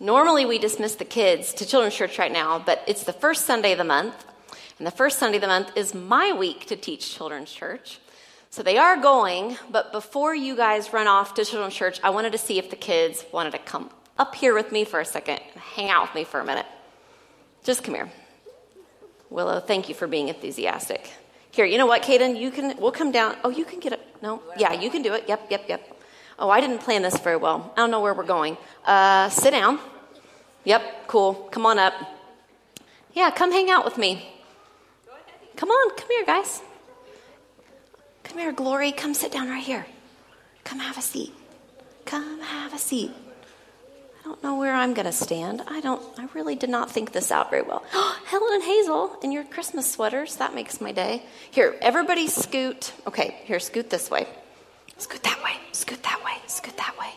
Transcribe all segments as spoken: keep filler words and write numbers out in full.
Normally we dismiss the kids to children's church right now, but it's the first Sunday of the month, and the first Sunday of the month is my week to teach children's church. So they are going, but before you guys run off to children's church, I wanted to see if the kids wanted to come up here with me for a second and hang out with me for a minute. Just come here. Willow, thank you for being enthusiastic. Here, you know what, Caden? You can, we'll come down. Oh, you can get it. No? Yeah, you can do it. Yep, yep, yep. Oh, I didn't plan this very well. I don't know where we're going. Uh, sit down. Yep, cool. Come on up. Yeah, come hang out with me. Come on, come here, guys. Come here, Glory. Come sit down right here. Come have a seat. Come have a seat. I don't know where I'm going to stand. I don't, I really did not think this out very well. Helen and Hazel in your Christmas sweaters. That makes my day. Here, everybody scoot. Okay, here, scoot this way. Scoot that way. Scoot that way. Scoot that way.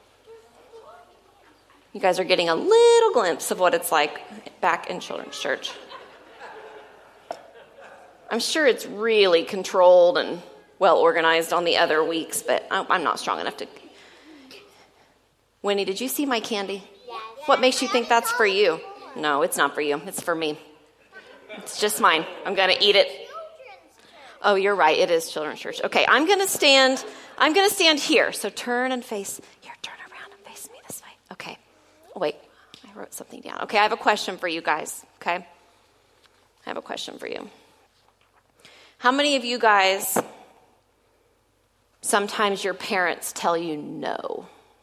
You guys are getting a little glimpse of what it's like back in children's church. I'm sure it's really controlled and well organized on the other weeks, but I'm not strong enough to... Winnie, did you see my candy? Yes. What makes you think that's for you? No, it's not for you. It's for me. It's just mine. I'm going to eat it. Oh, you're right. It is children's church. Okay, I'm going to stand. I'm going to stand here. So turn and face. Here, turn around and face me this way. Okay. Oh, wait. I wrote something down. Okay, I have a question for you guys. Okay. I have a question for you. How many of you guys, sometimes your parents tell you no?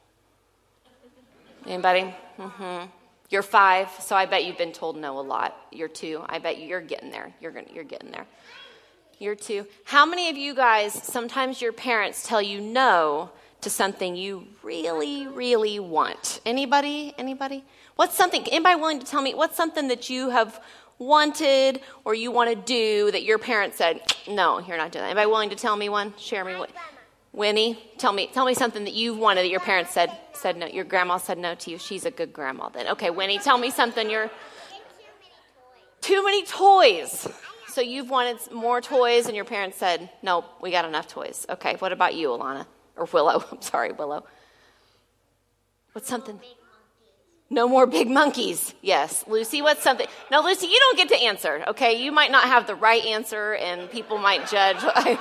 Anybody? Mm-hmm. You're five, so I bet you've been told no a lot. You're two. I bet you're getting there. You're gonna, you're getting there. You're two. How many of you guys, sometimes your parents tell you no to something you really, really want? Anybody? Anybody? What's something, anybody willing to tell me, what's something that you have wanted or you want to do that your parents said, no, you're not doing that? Anybody willing to tell me one? Share me what? Winnie, tell me tell me something that you wanted that your parents said said no. Your grandma said no to you. She's a good grandma then. Okay, Winnie, tell me something. You're too many toys. So you've wanted more toys and your parents said, no, we got enough toys. Okay, what about you, Alana? Or Willow. I'm sorry, Willow. What's something? No more big monkeys. Yes. Lucy, what's something? No, Lucy, you don't get to answer, okay? You might not have the right answer and people might judge.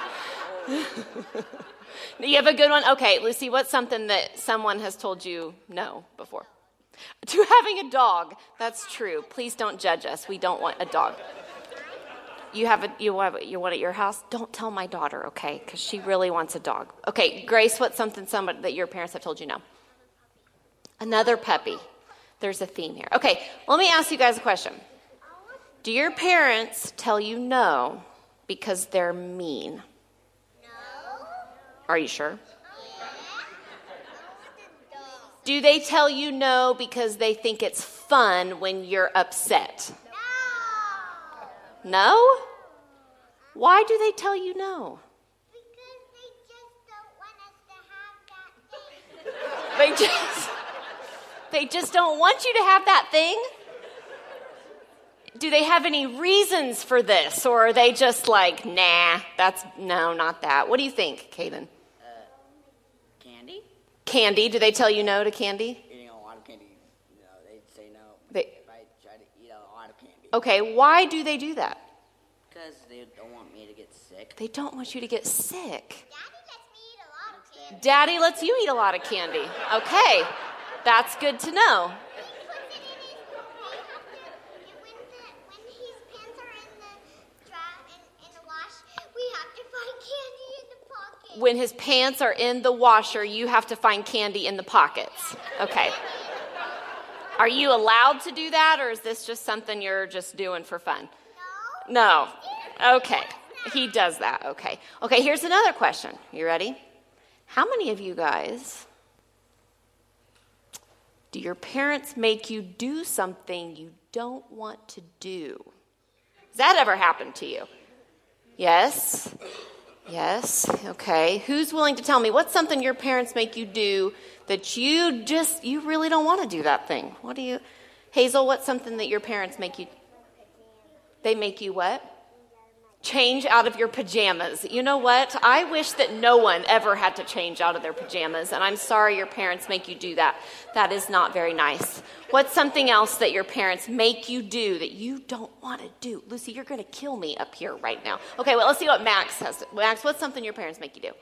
You have a good one? Okay, Lucy, what's something that someone has told you no before? To having a dog. That's true. Please don't judge us. We don't want a dog. You have a you have you want at your house? Don't tell my daughter, okay? Because she really wants a dog. Okay, Grace, what's something somebody that your parents have told you no? Another puppy. There's a theme here. Okay, let me ask you guys a question. Do your parents tell you no because they're mean? Are you sure? Do they tell you no because they think it's fun when you're upset? No. No? Why do they tell you no? Because they just don't want us to have that thing. They just, they just don't want you to have that thing? Do they have any reasons for this? Or are they just like, nah, that's, no, not that. What do you think, Caden? Candy? Candy. Do they tell you no to candy? Eating a lot of candy. No, they say no. They, if I try to eat a lot of candy. Okay, why do they do that? Because they don't want me to get sick. They don't want you to get sick. Daddy lets me eat a lot of candy. Daddy lets you eat a lot of candy. Okay, that's good to know. When his pants are in the washer, you have to find candy in the pockets. Okay. Are you allowed to do that, or is this just something you're just doing for fun? No. No. Okay. He does that. Okay. Okay, here's another question. You ready? How many of you guys, do your parents make you do something you don't want to do? Has that ever happened to you? Yes. Yes, okay. Who's willing to tell me what's something your parents make you do that you just, you really don't want to do that thing? What do you, Hazel, what's something that your parents make you, they make you what? change out of your pajamas. You know what? I wish that no one ever had to change out of their pajamas, and I'm sorry your parents make you do that. That is not very nice. What's something else that your parents make you do that you don't want to do? Lucy, you're going to kill me up here right now. Okay, well, let's see what Max has. To, Max, what's something your parents make you do?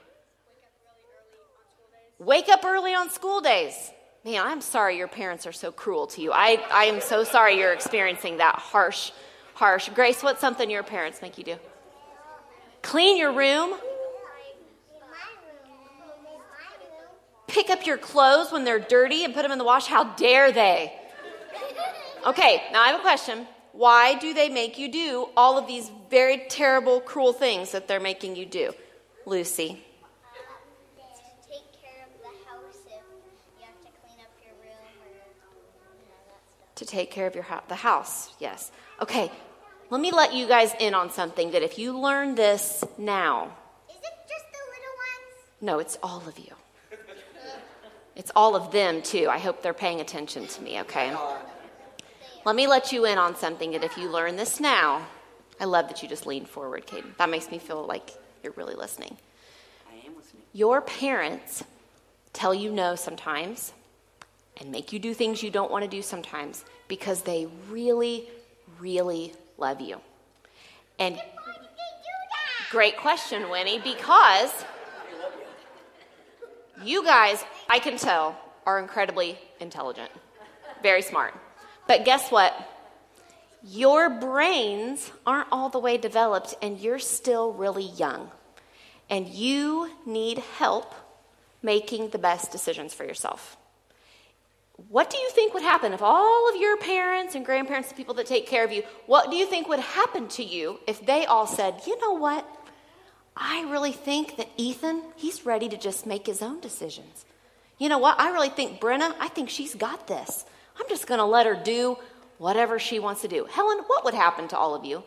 Wake up early on school days. Man, I'm sorry your parents are so cruel to you. I, I am so sorry you're experiencing that harsh, harsh. Grace, what's something your parents make you do? Clean your room. Pick up your clothes when they're dirty and put them in the wash. How dare they? Okay, now I have a question. Why do they make you do all of these very terrible, cruel things that they're making you do? Lucy. To take care of the house if you have to clean up your room or you know, that stuff. To take care of your ho- the house, yes. Okay, let me let you guys in on something that if you learn this now. Is it just the little ones? No, it's all of you. It's all of them, too. I hope they're paying attention to me, okay? Let me let you in on something that if you learn this now, I love that you just leaned forward, Caden. That makes me feel like you're really listening. I am listening. Your parents tell you no sometimes and make you do things you don't want to do sometimes because they really, really love you. And Why did they do that? great question, Winnie, because you guys, I can tell, are incredibly intelligent, very smart. But guess what? Your brains aren't all the way developed, and you're still really young. And you need help making the best decisions for yourself. What do you think would happen if all of your parents and grandparents, the people that take care of you, what do you think would happen to you if they all said, you know what? I really think that Ethan, he's ready to just make his own decisions. You know what? I really think Brenna, I think she's got this. I'm just going to let her do whatever she wants to do. Helen, what would happen to all of you?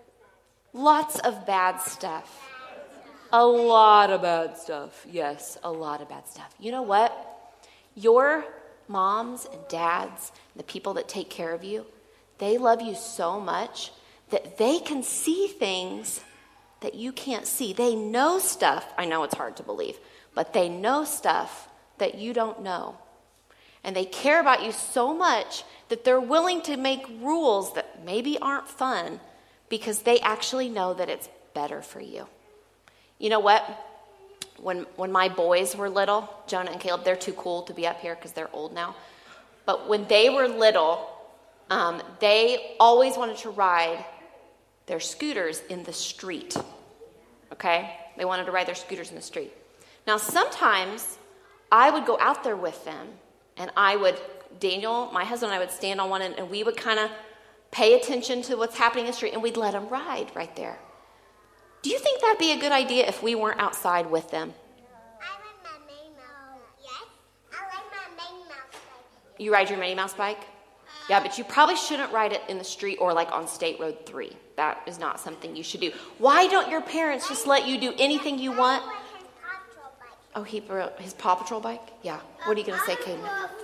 Lots of bad stuff. A lot of bad stuff. Yes, a lot of bad stuff. You know what? Your moms and dads, the people that take care of you, they love you so much that they can see things that you can't see. They know stuff. I know it's hard to believe, but they know stuff that you don't know. And they care about you so much that they're willing to make rules that maybe aren't fun because they actually know that it's better for you. You know what? When when my boys were little, Jonah and Caleb, they're too cool to be up here because they're old now. But when they were little, um, they always wanted to ride their scooters in the street. Okay? They wanted to ride their scooters in the street. Now, sometimes I would go out there with them, and I would, Daniel, my husband, and I would stand on one end, and we would kind of pay attention to what's happening in the street, and we'd let them ride right there. Do you think that'd be a good idea if we weren't outside with them? I like my Minnie Mouse. Yes? I like my Minnie Mouse bike. You ride your Minnie Mouse bike? Yeah, but you probably shouldn't ride it in the street or like on State Road three. That is not something you should do. Why don't your parents just let you do anything you want? I like his Paw Patrol bike. Oh, he brought his Paw Patrol bike? Yeah. What are you going to say, Caden?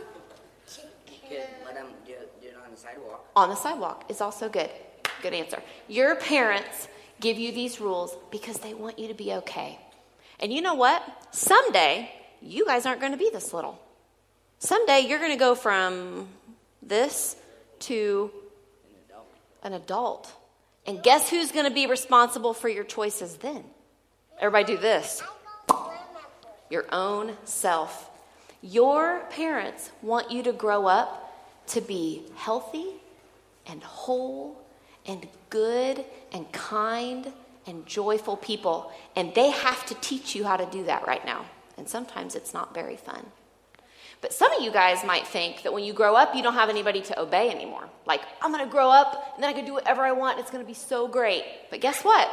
Good. Let them do it, do it on the sidewalk. On the sidewalk is also good. Good answer. Your parents give you these rules because they want you to be okay. And you know what? Someday, you guys aren't going to be this little. Someday, you're going to go from this to An adult. an adult. And guess who's going to be responsible for your choices then? Everybody do this. Your own self. Your parents want you to grow up to be healthy and whole and good and kind and joyful people. And they have to teach you how to do that right now. And sometimes it's not very fun. But some of you guys might think that when you grow up, you don't have anybody to obey anymore. Like, I'm going to grow up, and then I can do whatever I want. It's going to be so great. But guess what?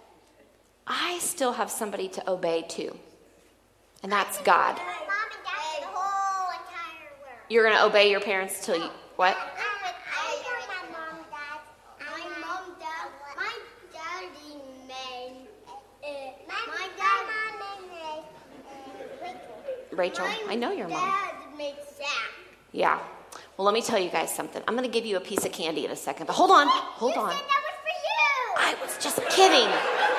I still have somebody to obey too. And that's God. Mom and Dad, the whole entire world. You're going to obey your parents till you, what? I heard my mom, Dad. My mom, Dad. My daddy made. My dad made Rachel, Rachel. I know your mom. Dad made Zach. Yeah. Well, let me tell you guys something. I'm going to give you a piece of candy in a second. But hold on. Hold You on. said that was for you. I was just kidding.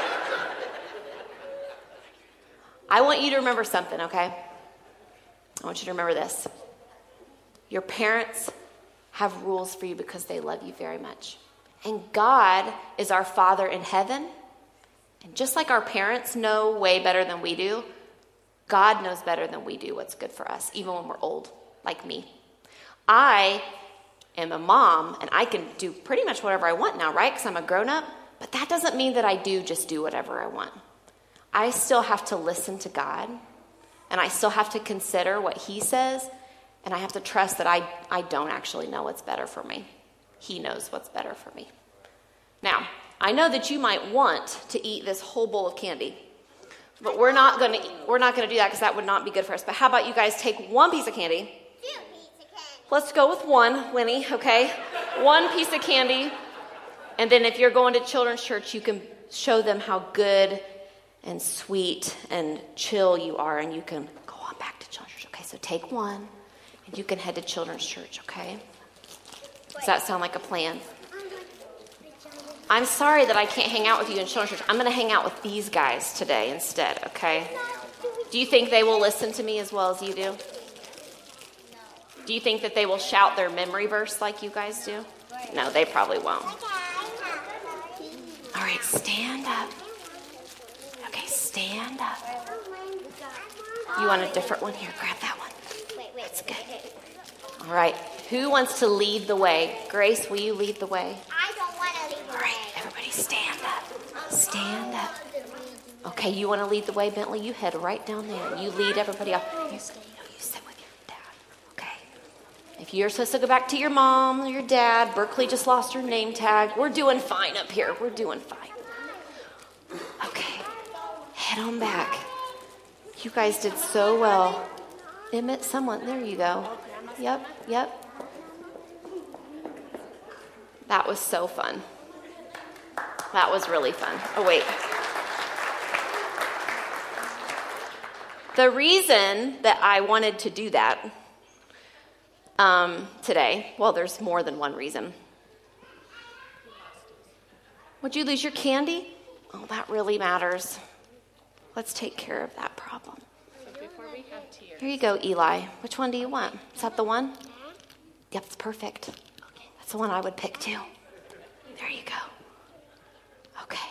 I want you to remember something, okay? I want you to remember this. Your parents have rules for you because they love you very much. And God is our Father in heaven. And just like our parents know way better than we do, God knows better than we do what's good for us, even when we're old, like me. I am a mom, and I can do pretty much whatever I want now, right? Because I'm a grown-up. But that doesn't mean that I do just do whatever I want. I still have to listen to God, and I still have to consider what he says, and I have to trust that I, I don't actually know what's better for me. He knows what's better for me. Now, I know that you might want to eat this whole bowl of candy, but we're not going to we're not going to do that because that would not be good for us. But how about you guys take one piece of candy? Two pieces of candy. Let's go with one, Winnie, okay? One piece of candy. And then if you're going to children's church, you can show them how good and sweet and chill you are, and you can go on back to children's church. Okay, so take one, and you can head to children's church, okay? Does that sound like a plan? I'm sorry that I can't hang out with you in children's church. I'm going to hang out with these guys today instead, okay? Do you think they will listen to me as well as you do? Do you think that they will shout their memory verse like you guys do? No, they probably won't. All right, stand up. Okay, stand up. You want a different one? Here, grab that one. That's good. All right, who wants to lead the way? Grace, will you lead the way? I don't want to lead the All right, everybody stand up. Stand up. Okay, you want to lead the way, Bentley? You head right down there. You lead everybody off. You, no, you sit with your dad. Okay. If you're supposed to go back to your mom or your dad, Berkeley just lost her name tag. We're doing fine up here. We're doing fine. Okay. Head on back. You guys did so well. Emmett, someone, there you go. Yep, yep. That was so fun. That was really fun. Oh, wait. The reason that I wanted to do that um, today, well, there's more than one reason. Would you lose your candy? Oh, that really matters. Let's take care of that problem. So before we have tears. Here you go, Eli. Which one do you want? Is that the one? Yep, it's perfect. That's the one I would pick too. There you go. Okay.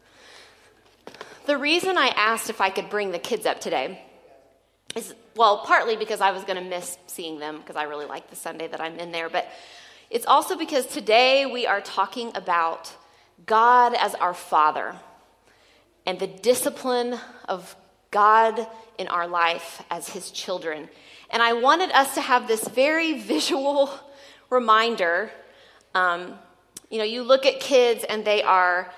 The reason I asked if I could bring the kids up today is, well, partly because I was going to miss seeing them because I really like the Sunday that I'm in there, but it's also because today we are talking about God as our Father and the discipline of God in our life as his children. And I wanted us to have this very visual reminder. Um, you know, you look at kids and they are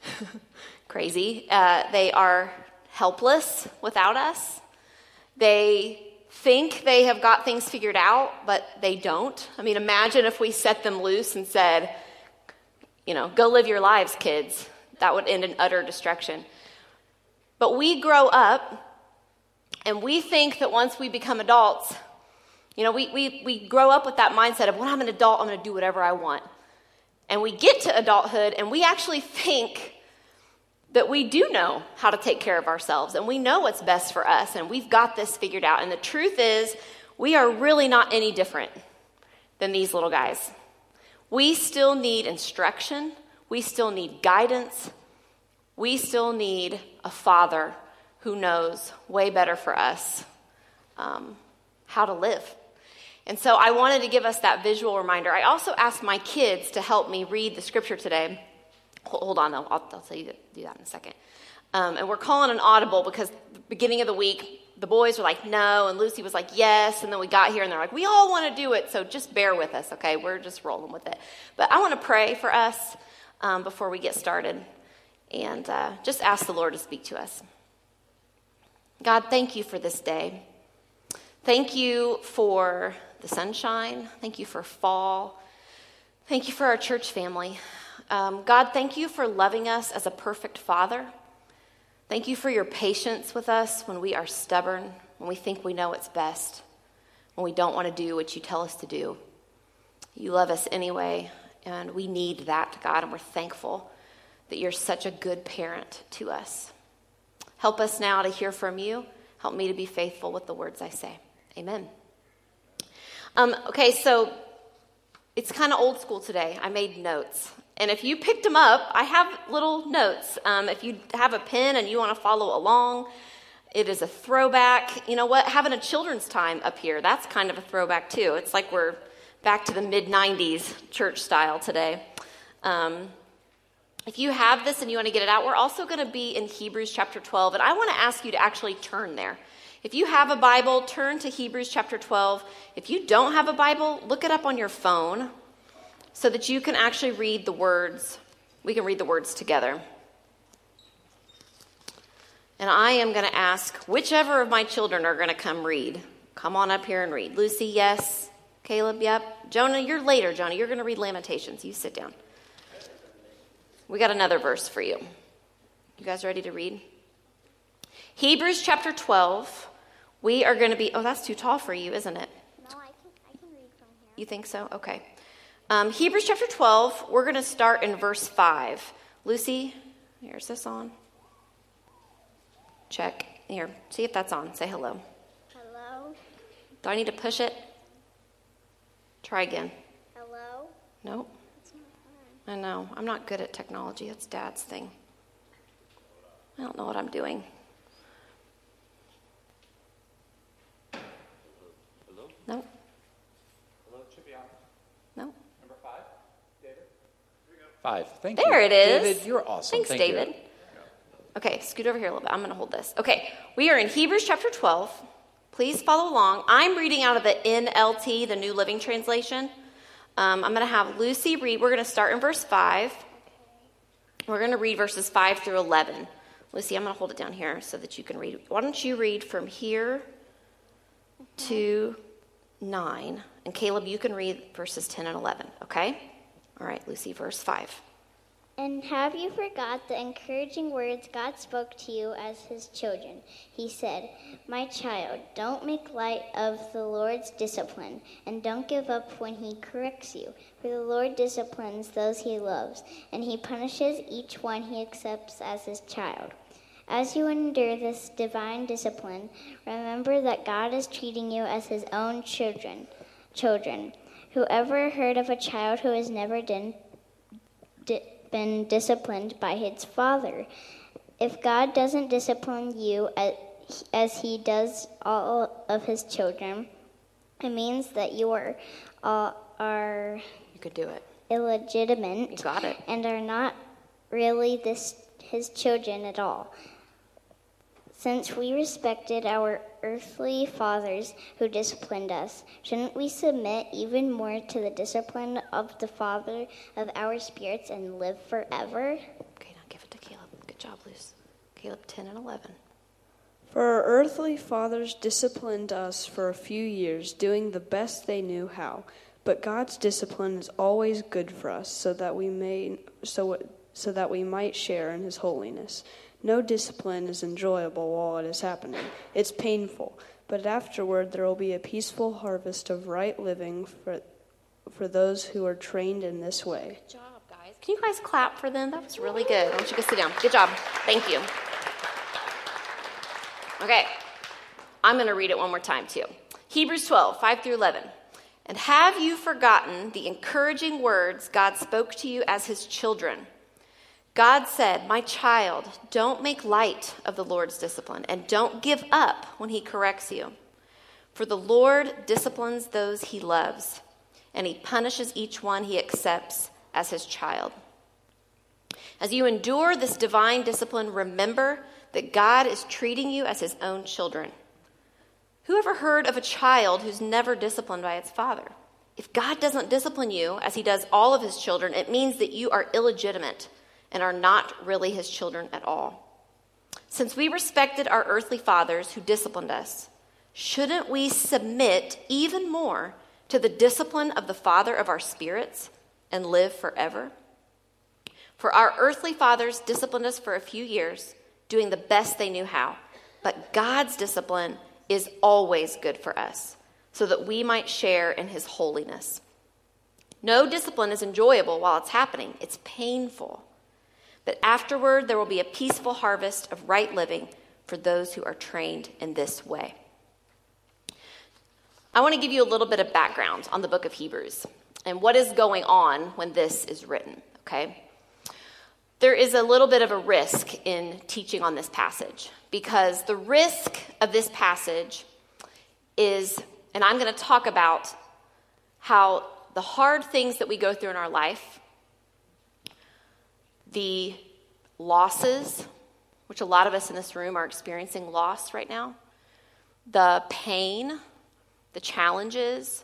crazy. Uh, they are helpless without us. They think they have got things figured out, but they don't. I mean, imagine if we set them loose and said, you know, go live your lives, kids. That would end in utter destruction. But we grow up, and we think that once we become adults, you know, we, we, we grow up with that mindset of when I'm an adult, I'm going to do whatever I want. And we get to adulthood, and we actually think that we do know how to take care of ourselves, and we know what's best for us, and we've got this figured out. And the truth is, we are really not any different than these little guys. We still need instruction. We still need guidance. We still need a father who knows way better for us um, how to live. And so I wanted to give us that visual reminder. I also asked my kids to help me read the scripture today. Hold on, though. I'll, I'll tell you to do that in a second. Um, and we're calling an audible because the beginning of the week, the boys were like, no, and Lucy was like, yes, and then we got here, and they're like, we all want to do it, so just bear with us, okay? We're just rolling with it. But I want to pray for us um, before we get started and uh, just ask the Lord to speak to us. God, thank you for this day. Thank you for the sunshine. Thank you for fall. Thank you for our church family. Um, God, thank you for loving us as a perfect father. Thank you for your patience with us when we are stubborn, when we think we know what's best, when we don't want to do what you tell us to do. You love us anyway, and we need that, God, and we're thankful that you're such a good parent to us. Help us now to hear from you. Help me to be faithful with the words I say. Amen. Um, okay, so it's kind of old school today. I made notes. And if you picked them up, I have little notes. Um, if you have a pen and you want to follow along, it is a throwback. You know what? Having a children's time up here, that's kind of a throwback too. It's like we're back to the mid nineties church style today. Um, if you have this and you want to get it out, we're also going to be in Hebrews chapter twelve. And I want to ask you to actually turn there. If you have a Bible, turn to Hebrews chapter twelve. If you don't have a Bible, look it up on your phone so that you can actually read the words. We can read the words together. And I am going to ask whichever of my children are going to come read. Come on up here and read. Lucy, yes. Caleb, yep. Jonah, you're later, Jonah. You're going to read Lamentations. You sit down. We got another verse for you. You guys ready to read? Hebrews chapter twelve. We are going to be... Oh, that's too tall for you, isn't it? No, I can, I can read from here. You think so? Okay. Um, Hebrews chapter twelve, we're going to start in verse five. Lucy, here's this on. Check. Here, see if that's on. Say hello. Hello? Do I need to push it? Try again. Hello? Nope. I know. I'm not good at technology. That's Dad's thing. I don't know what I'm doing. Hello? Nope. Hello, it should be on. Nope. Number five, David. Here we go. Five. Thank you. There it is. David, you're awesome. Thanks, Thank David. You. Okay, scoot over here a little bit. I'm going to hold this. Okay, we are in Hebrews chapter twelve. Please follow along. I'm reading out of the N L T, the New Living Translation. Um, I'm going to have Lucy read. We're going to start in verse five. We're going to read verses five through eleven. Lucy, I'm going to hold it down here so that you can read. Why don't you read from here to nine? And Caleb, you can read verses ten and eleven, okay? All right, Lucy, verse five. And have you forgot the encouraging words God spoke to you as his children? He said, "My child, don't make light of the Lord's discipline, and don't give up when he corrects you. For the Lord disciplines those he loves, and he punishes each one he accepts as his child. As you endure this divine discipline, remember that God is treating you as his own children. Children, whoever heard of a child who has never been di- been disciplined by his father? If God doesn't discipline you as, as he does all of his children, it means that you are uh, are You could do it. illegitimate You got it. and are not really this his children at all. Since we respected our earthly fathers who disciplined us, shouldn't we submit even more to the discipline of the Father of our spirits and live forever? Okay, now give it to Caleb. Good job, Luce. Caleb, ten and eleven. For our earthly fathers disciplined us for a few years, doing the best they knew how. But God's discipline is always good for us, so that we may so so that we might share in his holiness. No discipline is enjoyable while it is happening. It's painful, but afterward there will be a peaceful harvest of right living for for those who are trained in this way. Good job, guys. Can you guys clap for them? That was really good. Why don't you go sit down? Good job. Thank you. Okay, I'm going to read it one more time too. Hebrews twelve, five through eleven. And have you forgotten the encouraging words God spoke to you as his children? God said, "My child, don't make light of the Lord's discipline, and don't give up when he corrects you. For the Lord disciplines those he loves, and he punishes each one he accepts as his child." As you endure this divine discipline, remember that God is treating you as his own children. Who ever heard of a child who's never disciplined by its father? If God doesn't discipline you as he does all of his children, it means that you are illegitimate and are not really his children at all. Since we respected our earthly fathers who disciplined us, shouldn't we submit even more to the discipline of the Father of our spirits and live forever? For our earthly fathers disciplined us for a few years, doing the best they knew how. But God's discipline is always good for us, so that we might share in his holiness. No discipline is enjoyable while it's happening. It's painful. but afterward there will be a peaceful harvest of right living for those who are trained in this way. I want to give you a little bit of background on the book of Hebrews and what is going on when this is written, okay? There is a little bit of a risk in teaching on this passage because the risk of this passage is, and I'm going to talk about how the hard things that we go through in our life, the losses, which a lot of us in this room are experiencing loss right now, the pain, the challenges.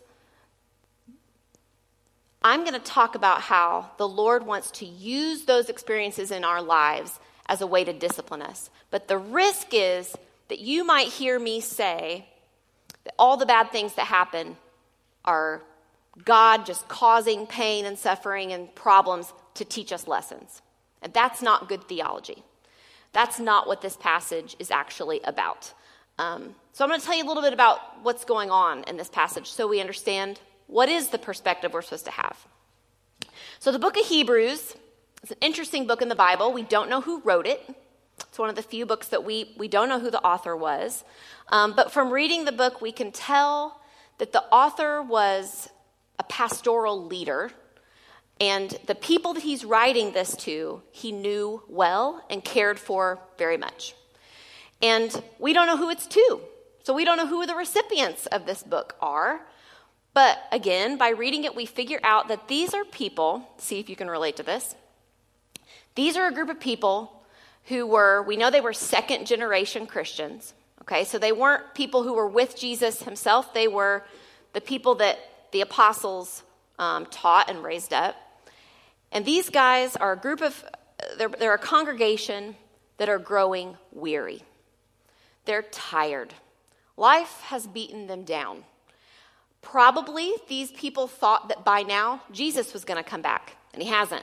I'm going to talk about how the Lord wants to use those experiences in our lives as a way to discipline us. But the risk is that you might hear me say that all the bad things that happen are God just causing pain and suffering and problems to teach us lessons. And that's not good theology. That's not what this passage is actually about. Um, so I'm going to tell you a little bit about what's going on in this passage so we understand what is the perspective we're supposed to have. So the book of Hebrews is an interesting book in the Bible. We don't know who wrote it. It's one of the few books that we, we don't know who the author was. Um, but from reading the book, we can tell that the author was a pastoral leader. And the people that he's writing this to, he knew well and cared for very much. And we don't know who it's to. So we don't know who the recipients of this book are. But again, by reading it, we figure out that these are people, see if you can relate to this. These are a group of people who were, we know they were second generation Christians. Okay, so they weren't people who were with Jesus himself. They were the people that the apostles um, taught and raised up. And these guys are a group of, they're, they're a congregation that are growing weary. They're tired. Life has beaten them down. Probably these people thought that by now Jesus was going to come back, and he hasn't.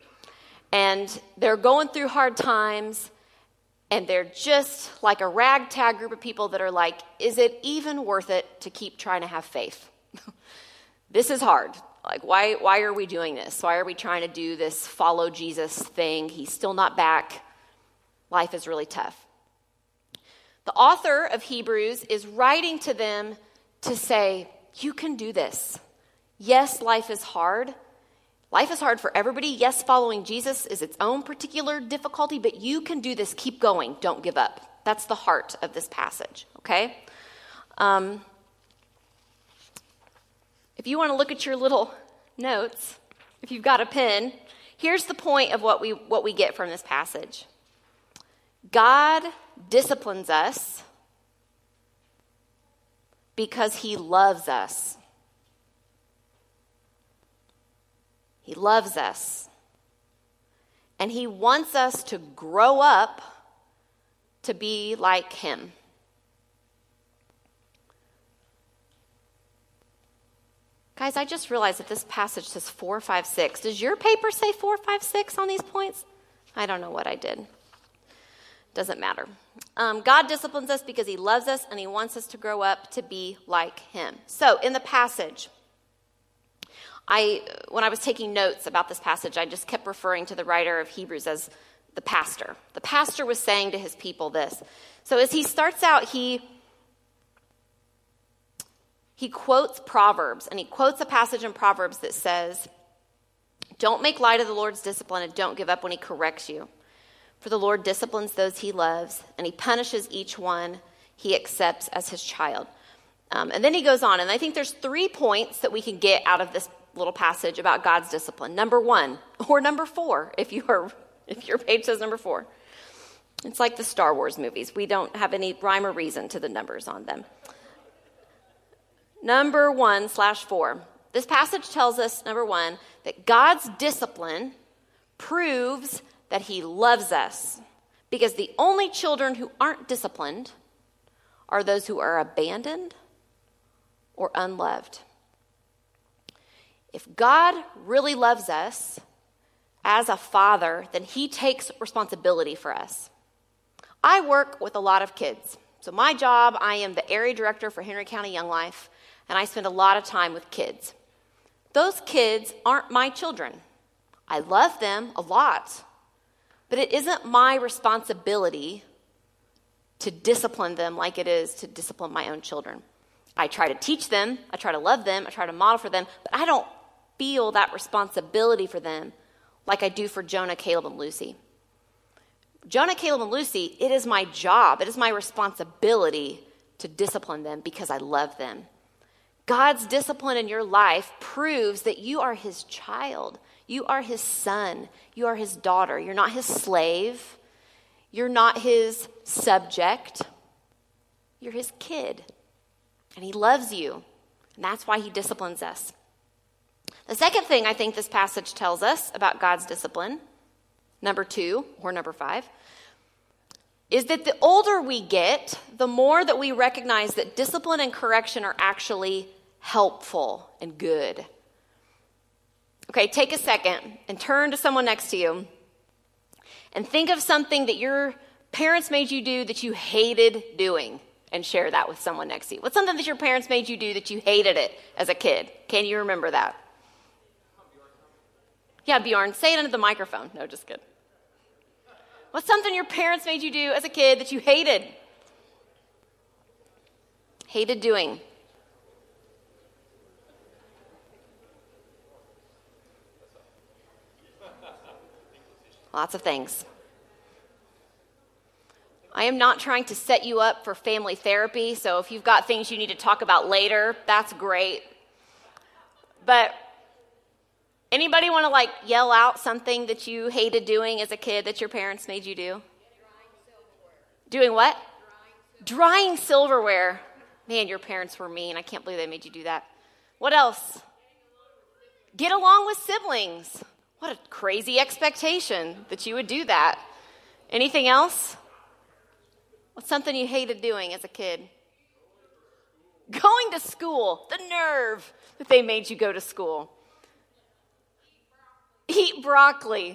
And they're going through hard times, and they're just like a ragtag group of people that are like, is it even worth it to keep trying to have faith? This is hard. Like, why, why are we doing this? Why are we trying to do this follow Jesus thing? He's still not back. Life is really tough. The author of Hebrews is writing to them to say, you can do this. Yes, life is hard. Life is hard for everybody. Yes, following Jesus is its own particular difficulty, but you can do this. Keep going. Don't give up. That's the heart of this passage, okay? Um, if you want to look at your little notes, if you've got a pen, here's the point of what we what we get from this passage. God disciplines us because he loves us. He loves us. And he wants us to grow up to be like him. Guys, I just realized that this passage says four, five, six. Does your paper say four, five, six on these points? I don't know what I did. Doesn't matter. Um, God disciplines us because he loves us and he wants us to grow up to be like him. So in the passage, I when I was taking notes about this passage, I just kept referring to the writer of Hebrews as the pastor. The pastor was saying to his people this. So as he starts out, he he quotes Proverbs, and he quotes a passage in Proverbs that says, don't make light of the Lord's discipline and don't give up when he corrects you. For the Lord disciplines those he loves, and he punishes each one he accepts as his child. Um, and then he goes on, and I think there's three points that we can get out of this little passage about God's discipline. Number one, or number four, if you are, if your page says number four. It's like the Star Wars movies. We don't have any rhyme or reason to the numbers on them. Number one slash four. This passage tells us, number one, that God's discipline proves that he loves us, because the only children who aren't disciplined are those who are abandoned or unloved. If God really loves us as a father, then he takes responsibility for us. I work with a lot of kids. So my job, I am the area director for Henry County Young Life, and I spend a lot of time with kids. Those kids aren't my children. I love them a lot, but it isn't my responsibility to discipline them like it is to discipline my own children. I try to teach them, I try to love them, I try to model for them, but I don't feel that responsibility for them like I do for Jonah, Caleb, and Lucy. Jonah, Caleb, and Lucy, it is my job, it is my responsibility to discipline them because I love them. God's discipline in your life proves that you are his child. You are his son. You are his daughter. You're not his slave. You're not his subject. You're his kid. And he loves you. And that's why he disciplines us. The second thing I think this passage tells us about God's discipline, number two, or number five, is that the older we get, the more that we recognize that discipline and correction are actually helpful and good. Okay, take a second and turn to someone next to you and think of something that your parents made you do that you hated doing and share that with someone next to you. What's something that your parents made you do that you hated it as a kid? Can you remember that? Yeah, Bjorn, say it into the microphone. No, just kidding. What's something your parents made you do as a kid that you hated? Hated doing. Lots of things. I am not trying to set you up for family therapy, so if you've got things you need to talk about later, that's great. But anybody want to like yell out something that you hated doing as a kid that your parents made you do? Doing what? Drying silverware. Man, your parents were mean. I can't believe they made you do that. What else? Get along with siblings. What a crazy expectation that you would do that. Anything else? What's something you hated doing as a kid? Going to school. The nerve that they made you go to school. Eat broccoli.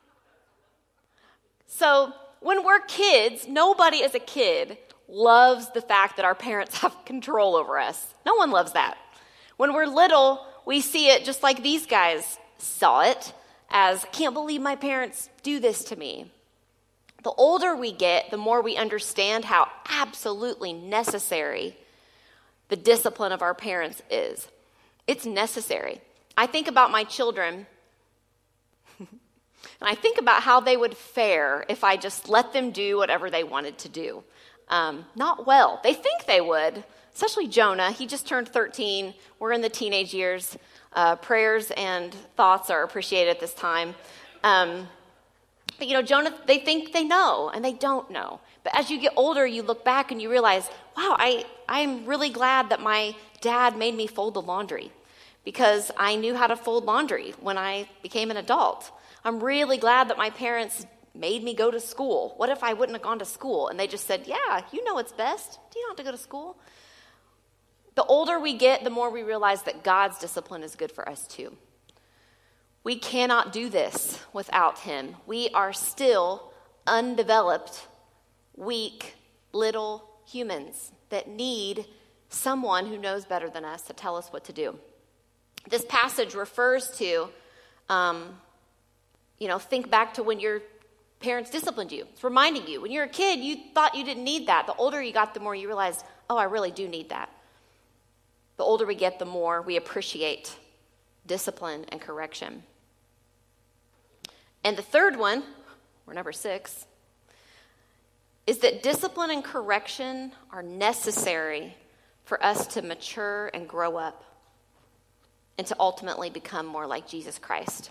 So when we're kids, nobody as a kid loves the fact that our parents have control over us. No one loves that. When we're little, we see it just like these guys saw it as, can't believe my parents do this to me. The older we get, the more we understand how absolutely necessary the discipline of our parents is. It's necessary. I think about my children, and I think about how they would fare if I just let them do whatever they wanted to do. Um, not well. They think they would, especially Jonah. He just turned thirteen. We're in the teenage years. Uh, prayers and thoughts are appreciated at this time. Um, but, you know, Jonah, they think they know, and they don't know. But as you get older, you look back and you realize, wow, I, I'm really glad that my dad made me fold the laundry because I knew how to fold laundry when I became an adult. I'm really glad that my parents made me go to school. What if I wouldn't have gone to school? And they just said, yeah, you know what's best. You don't have to go to school. The older we get, the more we realize that God's discipline is good for us too. We cannot do this without him. We are still undeveloped, weak, little humans that need someone who knows better than us to tell us what to do. This passage refers to, um, you know, think back to when your parents disciplined you. It's reminding you. When you're a kid, you thought you didn't need that. The older you got, the more you realized, oh, I really do need that. The older we get, the more we appreciate discipline and correction. And the third one, or number six, is that discipline and correction are necessary for us to mature and grow up and to ultimately become more like Jesus Christ.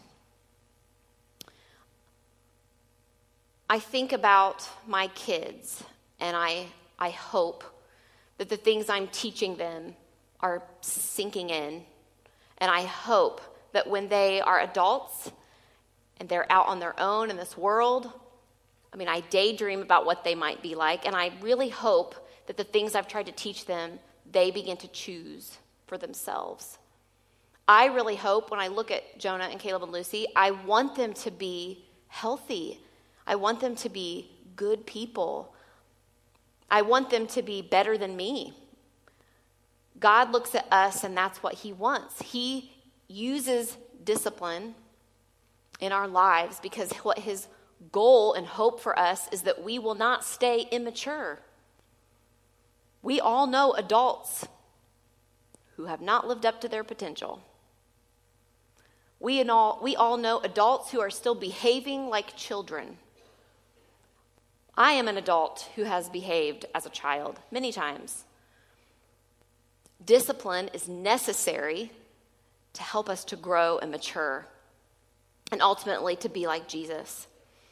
I think about my kids, and I, I hope that the things I'm teaching them are sinking in. And I hope that when they are adults and they're out on their own in this world, I mean, I daydream about what they might be like, and I really hope that the things I've tried to teach them, they begin to choose for themselves. I really hope when I look at Jonah and Caleb and Lucy, I want them to be healthy. I want them to be good people. I want them to be better than me. God looks at us, and that's what he wants. He uses discipline in our lives because what his goal and hope for us is that we will not stay immature. We all know adults who have not lived up to their potential. We, and all, we all know adults who are still behaving like children. I am an adult who has behaved as a child many times. Discipline is necessary to help us to grow and mature and ultimately to be like Jesus.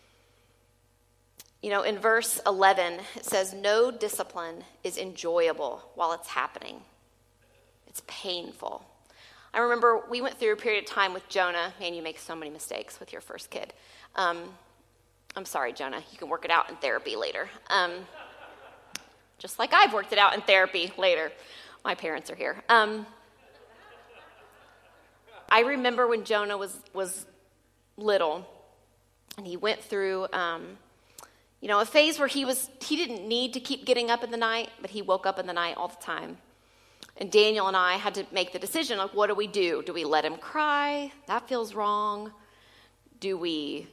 You know, in verse eleven, it says, no discipline is enjoyable while it's happening. It's painful. I remember we went through a period of time with Jonah. Man, you make so many mistakes with your first kid. Um, I'm sorry, Jonah. You can work it out in therapy later. Um, just like I've worked it out in therapy later. My parents are here. Um, I remember when Jonah was, was little, and he went through, um, you know, a phase where he was he didn't need to keep getting up in the night, but he woke up in the night all the time. And Daniel and I had to make the decision, like, what do we do? Do we let him cry? That feels wrong. Do we,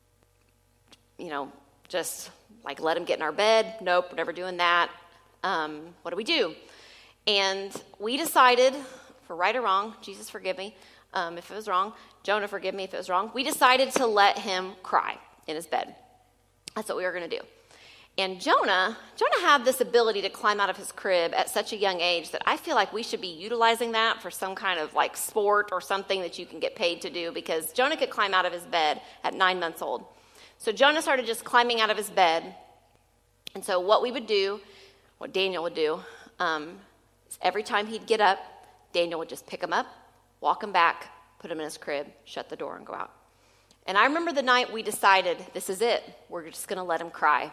you know, just, like, let him get in our bed? Nope, we're never doing that. Um, what do we do? And we decided, for right or wrong, Jesus forgive me um, if it was wrong, Jonah forgive me if it was wrong, we decided to let him cry in his bed. That's what we were going to do. And Jonah, Jonah had this ability to climb out of his crib at such a young age that I feel like we should be utilizing that for some kind of like sport or something that you can get paid to do, because Jonah could climb out of his bed at nine months old. So Jonah started just climbing out of his bed. And so what we would do, what Daniel would do, um, is every time he'd get up, Daniel would just pick him up, walk him back, put him in his crib, shut the door, and go out. And I remember the night we decided, this is it. We're just going to let him cry.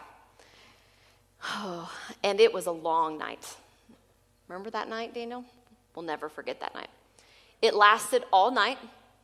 Oh, and it was a long night. Remember that night, Daniel? We'll never forget that night. It lasted all night.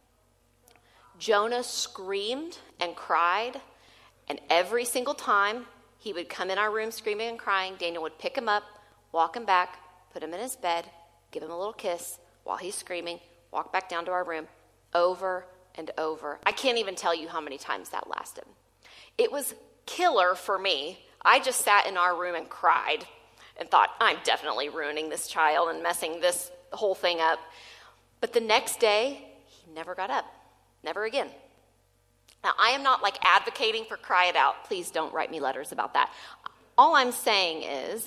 Jonah screamed and cried, and every single time he would come in our room screaming and crying, Daniel would pick him up, walk him back, put him in his bed, give him a little kiss while he's screaming, walk back down to our room, over and over. I can't even tell you how many times that lasted. It was killer for me. I just sat in our room and cried and thought, I'm definitely ruining this child and messing this whole thing up. But the next day, he never got up. Never again. Now, I am not like advocating for cry it out. Please don't write me letters about that. All I'm saying is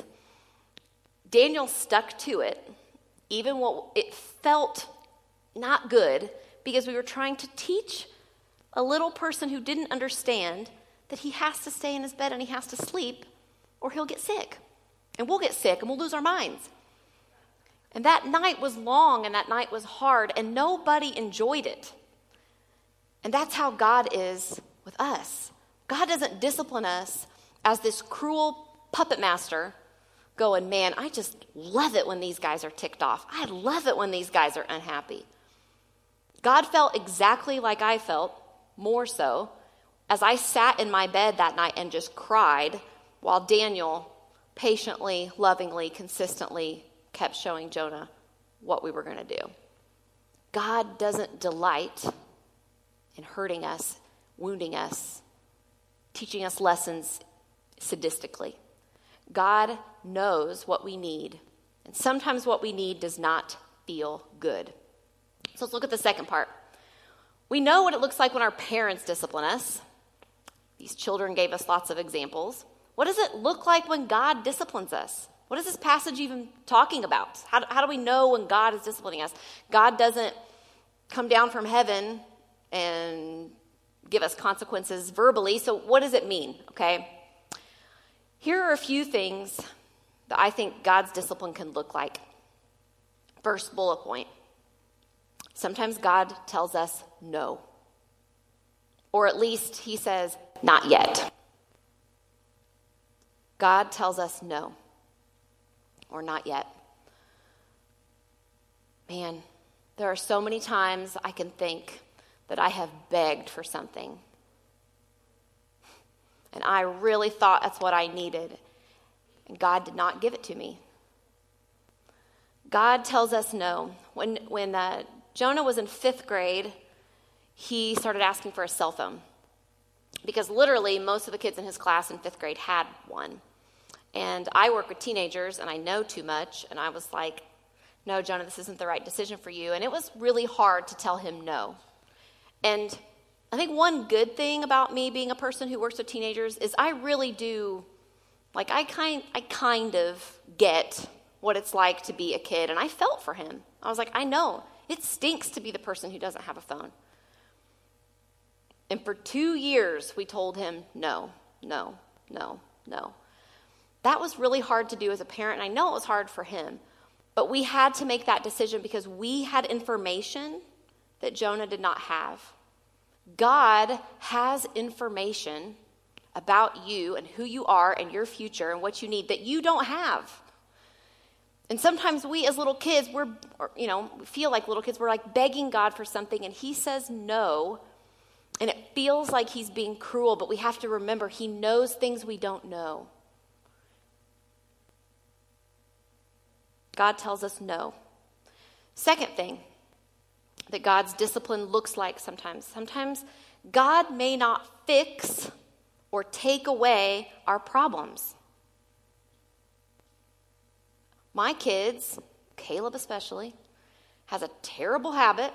Daniel stuck to it, even when it felt not good, because we were trying to teach a little person who didn't understand that he has to stay in his bed and he has to sleep or he'll get sick. And we'll get sick and we'll lose our minds. And that night was long and that night was hard and nobody enjoyed it. And that's how God is with us. God doesn't discipline us as this cruel puppet master going, man, I just love it when these guys are ticked off. I love it when these guys are unhappy. God felt exactly like I felt, more so, as I sat in my bed that night and just cried while Daniel patiently, lovingly, consistently kept showing Jonah what we were going to do. God doesn't delight in hurting us, wounding us, teaching us lessons sadistically. God knows what we need, and sometimes what we need does not feel good. So let's look at the second part. We know what it looks like when our parents discipline us. These children gave us lots of examples. What does it look like when God disciplines us? What is this passage even talking about? How do, how do we know when God is disciplining us? God doesn't come down from heaven and give us consequences verbally. So what does it mean? Okay. Here are a few things that I think God's discipline can look like. First bullet point. Sometimes God tells us no. Or at least he says, not yet. God tells us no. Or not yet. Man, there are so many times I can think that I have begged for something. And I really thought that's what I needed. And God did not give it to me. God tells us no. When, when uh, Jonah was in fifth grade, he started asking for a cell phone. because literally most of the kids in his class in fifth grade had one. And I work with teenagers, and I know too much, and I was like, no, Jonah, this isn't the right decision for you. And it was really hard to tell him no. And I think one good thing about me being a person who works with teenagers is I really do, like I kind, I kind of get what it's like to be a kid. And I felt for him. I was like, I know, it stinks to be the person who doesn't have a phone. And for two years, we told him, no, no, no, no. That was really hard to do as a parent, and I know it was hard for him. But we had to make that decision because we had information that Jonah did not have. God has information about you and who you are and your future and what you need that you don't have. And sometimes we as little kids, we're, you know, feel like little kids, we're like begging God for something, and he says no, and it feels like he's being cruel, but we have to remember he knows things we don't know. God tells us no. Second thing that God's discipline looks like sometimes. Sometimes God may not fix or take away our problems. My kids, Caleb especially, has a terrible habit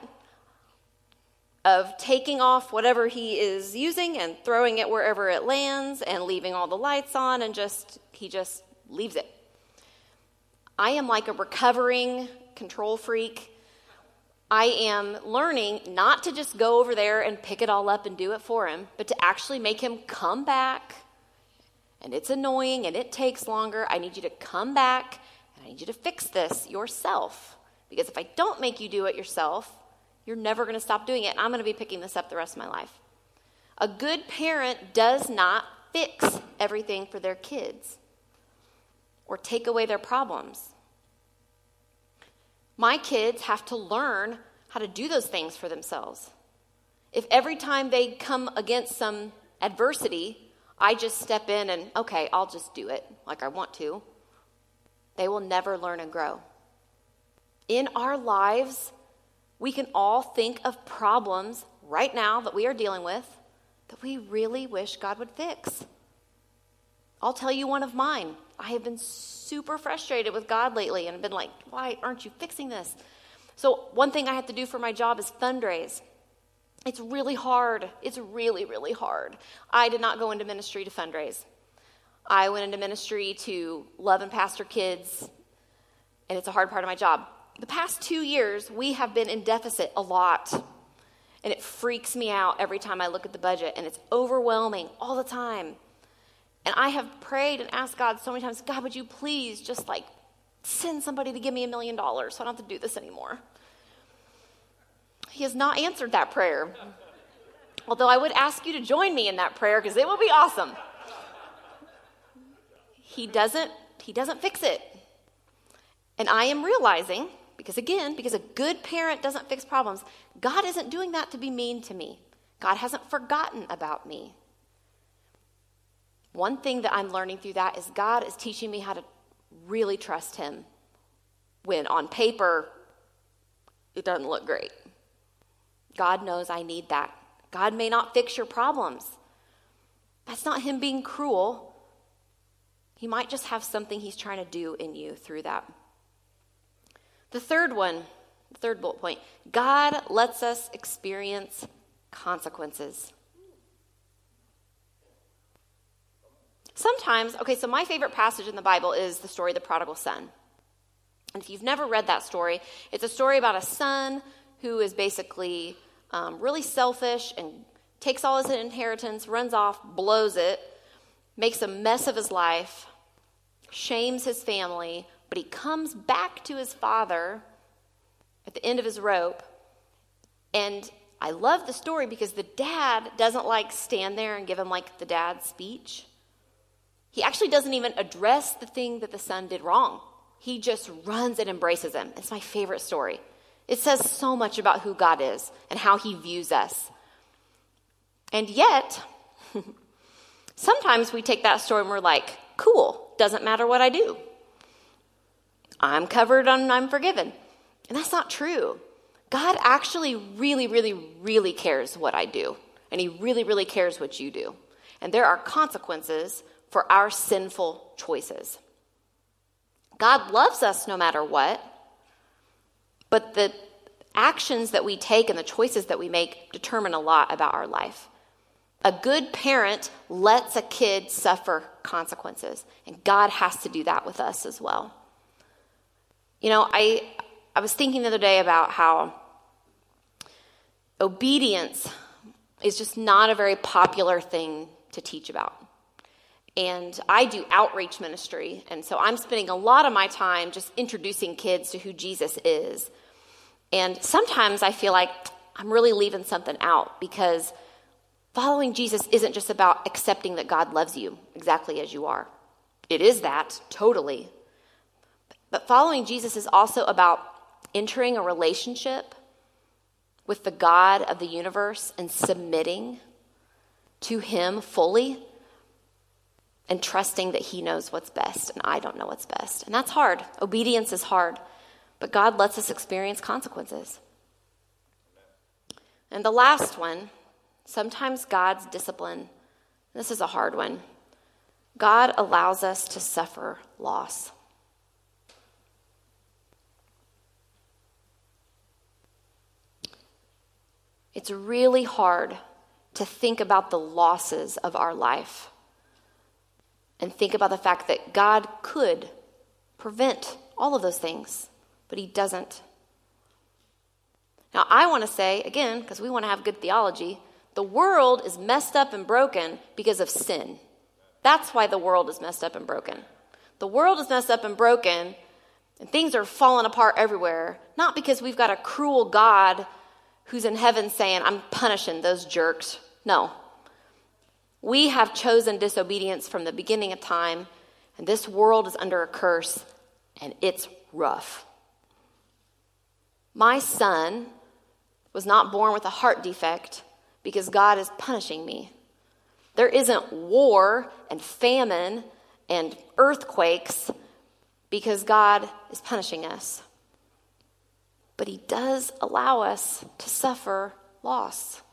of taking off whatever he is using and throwing it wherever it lands and leaving all the lights on, and just he just leaves it. I am like a recovering control freak. I am learning not to just go over there and pick it all up and do it for him, but to actually make him come back. And it's annoying and it takes longer. I need you to come back and I need you to fix this yourself. Because if I don't make you do it yourself, you're never going to stop doing it. And I'm going to be picking this up the rest of my life. A good parent does not fix everything for their kids or take away their problems. My kids have to learn how to do those things for themselves. If every time they come against some adversity, I just step in and, okay, I'll just do it like I want to, they will never learn and grow. In our lives, we can all think of problems right now that we are dealing with that we really wish God would fix. I'll tell you one of mine. I have been super frustrated with God lately and been like, why aren't you fixing this? So one thing I have to do for my job is fundraise. It's really hard. It's really, really hard. I did not go into ministry to fundraise. I went into ministry to love and pastor kids, and it's a hard part of my job. The past two years, we have been in deficit a lot, and it freaks me out every time I look at the budget, and it's overwhelming all the time. And I have prayed and asked God so many times, God, would you please just like send somebody to give me a million dollars so I don't have to do this anymore? He has not answered that prayer. Although I would ask you to join me in that prayer because it will be awesome. He doesn't, he doesn't fix it. And I am realizing, because again, because a good parent doesn't fix problems, God isn't doing that to be mean to me. God hasn't forgotten about me. One thing that I'm learning through that is God is teaching me how to really trust him when on paper it doesn't look great. God knows I need that. God may not fix your problems. That's not him being cruel. He might just have something he's trying to do in you through that. The third one, the third bullet point, God lets us experience consequences. Sometimes, okay, so my favorite passage in the Bible is the story of the prodigal son. And if you've never read that story, it's a story about a son who is basically um, really selfish and takes all his inheritance, runs off, blows it, makes a mess of his life, shames his family, but he comes back to his father at the end of his rope. And I love the story because the dad doesn't like stand there and give him like the dad speech. He actually doesn't even address the thing that the son did wrong. He just runs and embraces him. It's my favorite story. It says so much about who God is and how he views us. And yet, sometimes we take that story and we're like, cool, doesn't matter what I do. I'm covered and I'm forgiven. And that's not true. God actually really, really, really cares what I do. and he really, really cares what you do. And there are consequences for our sinful choices. God loves us no matter what, but the actions that we take and the choices that we make determine a lot about our life. A good parent lets a kid suffer consequences, and God has to do that with us as well. You know, I I was thinking the other day about how obedience is just not a very popular thing to teach about. And I do outreach ministry, and so I'm spending a lot of my time just introducing kids to who Jesus is. And sometimes I feel like I'm really leaving something out, because following Jesus isn't just about accepting that God loves you exactly as you are. It is that, totally. But following Jesus is also about entering a relationship with the God of the universe and submitting to him fully and trusting that he knows what's best and I don't know what's best. And that's hard. Obedience is hard. But God lets us experience consequences. And the last one, sometimes God's discipline, this is a hard one. God allows us to suffer loss. It's really hard to think about the losses of our life and think about the fact that God could prevent all of those things, but he doesn't. Now, I want to say, again, because we want to have good theology, the world is messed up and broken because of sin. That's why the world is messed up and broken. The world is messed up and broken, and things are falling apart everywhere, not because we've got a cruel God who's in heaven saying, I'm punishing those jerks. No. We have chosen disobedience from the beginning of time, and this world is under a curse, and it's rough. My son was not born with a heart defect because God is punishing me. There isn't war and famine and earthquakes because God is punishing us. But he does allow us to suffer loss.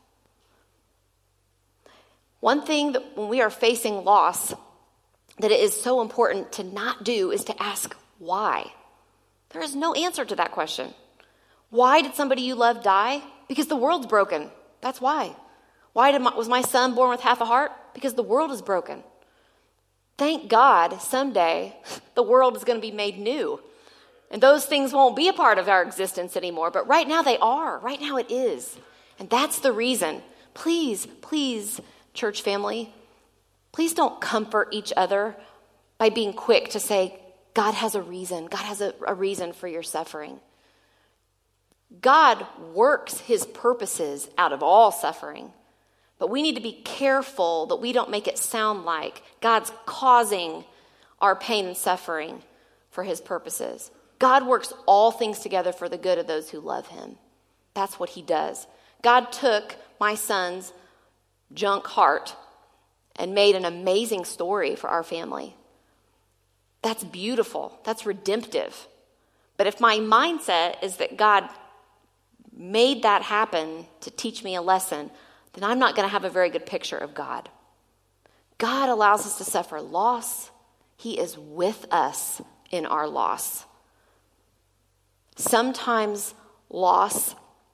One thing that when we are facing loss that it is so important to not do is to ask why. There is no answer to that question. Why did somebody you love die? Because the world's broken. That's why. Why did my, was my son born with half a heart? Because the world is broken. Thank God someday the world is going to be made new. And those things won't be a part of our existence anymore. But right now they are. Right now it is. And that's the reason. Please, please, church family, please don't comfort each other by being quick to say, God has a reason. God has a, a reason for your suffering. God works his purposes out of all suffering. But we need to be careful that we don't make it sound like God's causing our pain and suffering for his purposes. God works all things together for the good of those who love him. That's what he does. God took my son's junk heart and made an amazing story for our family. That's beautiful. That's redemptive. But if my mindset is that God made that happen to teach me a lesson, then I'm not going to have a very good picture of God. God allows us to suffer loss. He is with us in our loss. Sometimes loss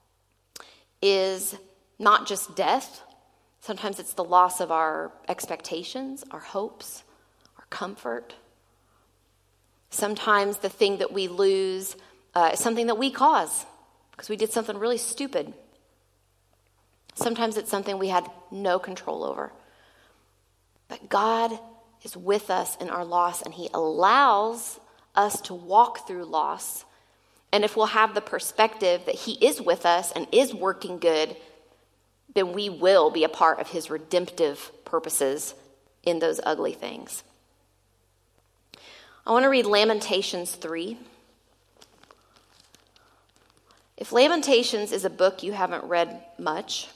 is not just death. Sometimes it's the loss of our expectations, our hopes, our comfort. Sometimes the thing that we lose uh, is something that we cause because we did something really stupid. Sometimes it's something we had no control over. But God is with us in our loss, and he allows us to walk through loss. And if we'll have the perspective that he is with us and is working good, then we will be a part of his redemptive purposes in those ugly things. I want to read Lamentations three. If Lamentations is a book you haven't read much,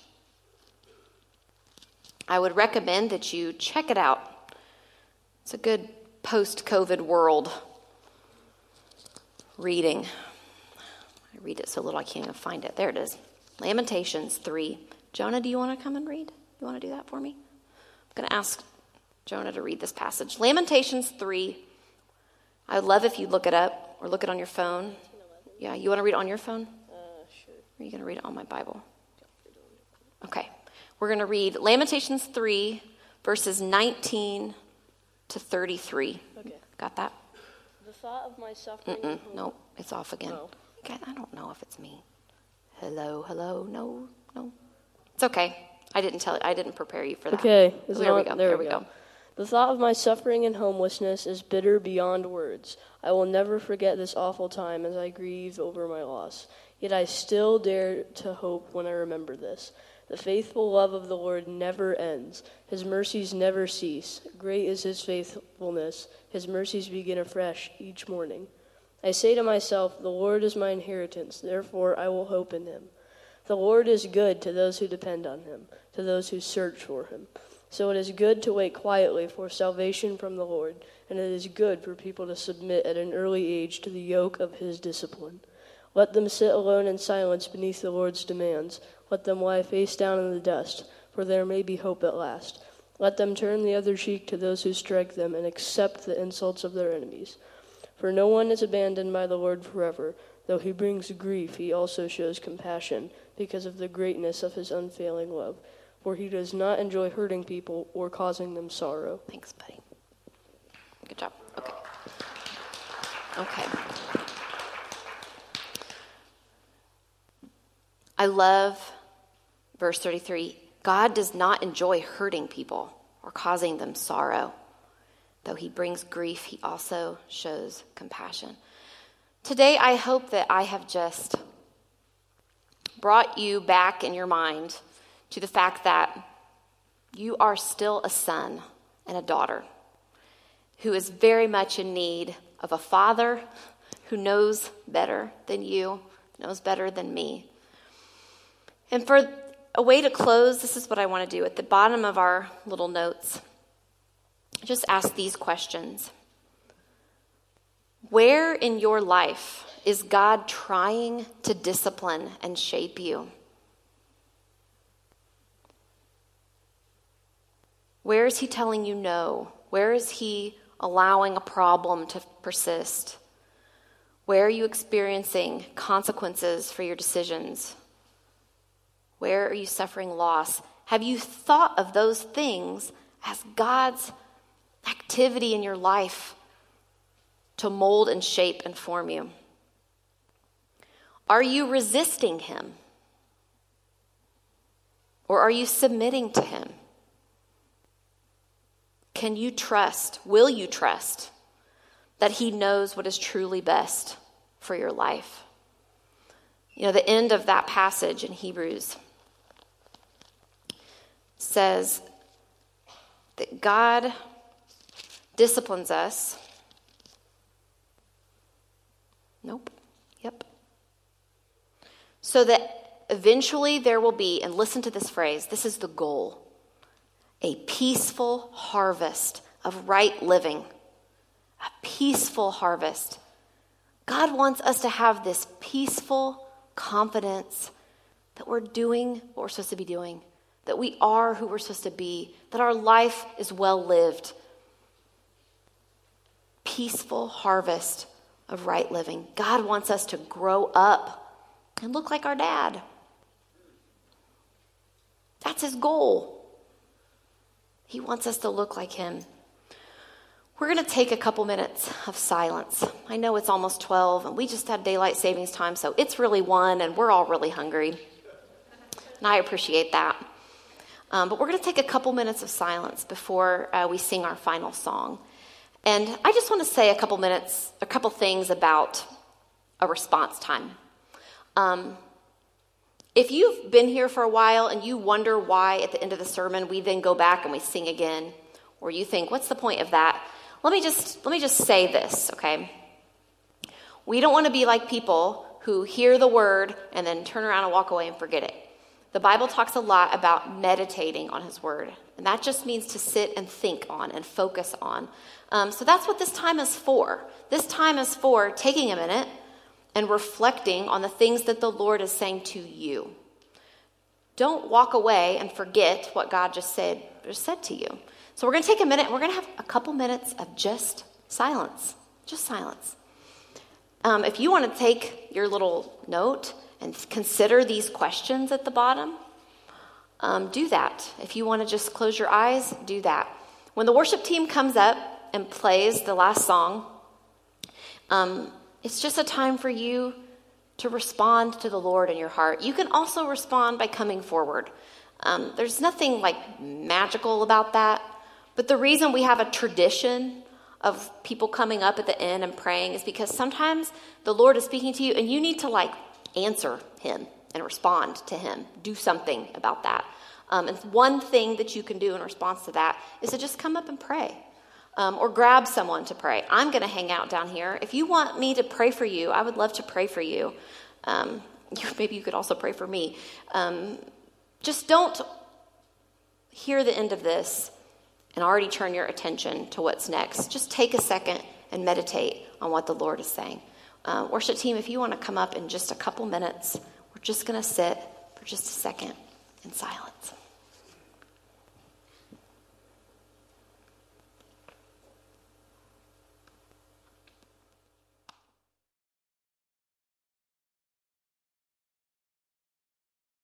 I would recommend that you check it out. It's a good post-COVID world reading. I read it so little I can't even find it. There it is. Lamentations three. Jonah, do you want to come and read? You want to do that for me? I'm going to ask Jonah to read this passage. Lamentations three. I'd love if you look it up or look it on your phone. Yeah, you want to read it on your phone? Uh, sure. Or are you going to read it on my Bible? Okay. We're going to read Lamentations three, verses nineteen to thirty-three. Okay. Got that? The thought of my suffering. Mm-mm. No, it's off again. Oh. Okay, I don't know if it's me. Hello, hello, no, no. It's okay. I didn't tell you. I didn't prepare you for that. Okay. Is There we it go. on? There, There we we go. go. The thought of my suffering and homelessness is bitter beyond words. I will never forget this awful time as I grieve over my loss. Yet I still dare to hope when I remember this. The faithful love of the Lord never ends. His mercies never cease. Great is his faithfulness. His mercies begin afresh each morning. I say to myself, the Lord is my inheritance, therefore I will hope in him. The Lord is good to those who depend on him, to those who search for him. So it is good to wait quietly for salvation from the Lord, and it is good for people to submit at an early age to the yoke of his discipline. Let them sit alone in silence beneath the Lord's demands. Let them lie face down in the dust, for there may be hope at last. Let them turn the other cheek to those who strike them and accept the insults of their enemies. For no one is abandoned by the Lord forever. Though he brings grief, he also shows compassion because of the greatness of his unfailing love. For he does not enjoy hurting people or causing them sorrow. Thanks, buddy. Good job. Okay. Okay. I love verse thirty-three. God does not enjoy hurting people or causing them sorrow. Though he brings grief, he also shows compassion. Today, I hope that I have just brought you back in your mind to the fact that you are still a son and a daughter who is very much in need of a father who knows better than you, knows better than me. And for a way to close, this is what I want to do. At the bottom of our little notes, just ask these questions. Where in your life is God trying to discipline and shape you? Where is he telling you no? Where is he allowing a problem to persist? Where are you experiencing consequences for your decisions? Where are you suffering loss? Have you thought of those things as God's activity in your life to mold and shape and form you? Are you resisting him? Or are you submitting to him? Can you trust, will you trust that he knows what is truly best for your life? You know, the end of that passage in Hebrews says that God disciplines us. Nope. Yep. So that eventually there will be, and listen to this phrase, this is the goal, a peaceful harvest of right living. A peaceful harvest. God wants us to have this peaceful confidence that we're doing what we're supposed to be doing, that we are who we're supposed to be, that our life is well lived. Peaceful harvest of right living. God wants us to grow up and look like our dad. That's his goal. He wants us to look like him. We're going to take a couple minutes of silence. I know it's almost twelve, and we just had daylight savings time, so it's really one, and we're all really hungry. And I appreciate that. Um, but we're going to take a couple minutes of silence before uh, we sing our final song. And I just want to say a couple minutes, a couple things about a response time. Um, if you've been here for a while and you wonder why at the end of the sermon we then go back and we sing again, or you think, what's the point of that? Let me just let me just say this, okay? We don't want to be like people who hear the word and then turn around and walk away and forget it. The Bible talks a lot about meditating on his word, and that just means to sit and think on and focus on. Um, so that's what this time is for. This time is for taking a minute and reflecting on the things that the Lord is saying to you. don't walk away and forget what God just said, just said to you. So we're going to take a minute, and we're going to have a couple minutes of just silence, just silence. Um, if you want to take your little note and consider these questions at the bottom, um, do that. If you want to just close your eyes, do that. When the worship team comes up and plays the last song, um, it's just a time for you to respond to the Lord in your heart. You can also respond by coming forward. Um, there's nothing like magical about that, but the reason we have a tradition of people coming up at the end and praying is because sometimes the Lord is speaking to you and you need to like answer him and respond to him. Do something about that. Um, and one thing that you can do in response to that is to just come up and pray. Um, or grab someone to pray. I'm going to hang out down here. If you want me to pray for you, I would love to pray for you. Um, you maybe you could also pray for me. Um, just don't hear the end of this and already turn your attention to what's next. Just take a second and meditate on what the Lord is saying. Uh, worship team, if you want to come up in just a couple minutes, we're just going to sit for just a second in silence.